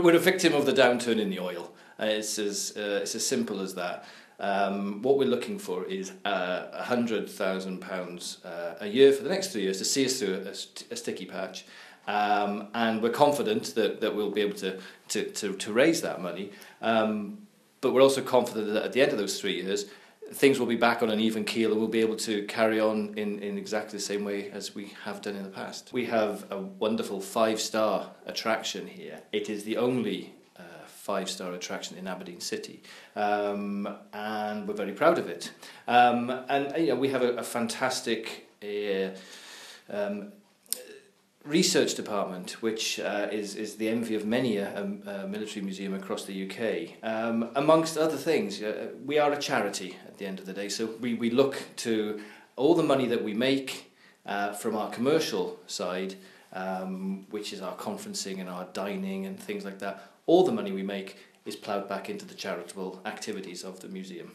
We're a victim of the downturn in the oil. It's as simple as that. What we're looking for is £100,000 a year for the next 3 years to see us through a sticky patch. And we're confident that we'll be able to raise that money. But we're also confident that at the end of those 3 years, things will be back on an even keel and we'll be able to carry on in exactly the same way as we have done in the past. We have a wonderful 5-star attraction here. It is the only 5-star attraction in Aberdeen City, and we're very proud of it. And you know, we have a fantastic research department, which is the envy of many a military museum across the UK. Amongst other things, we are a charity at the end of the day, so we look to all the money that we make from our commercial side, which is our conferencing and our dining and things like that. All the money we make is ploughed back into the charitable activities of the museum.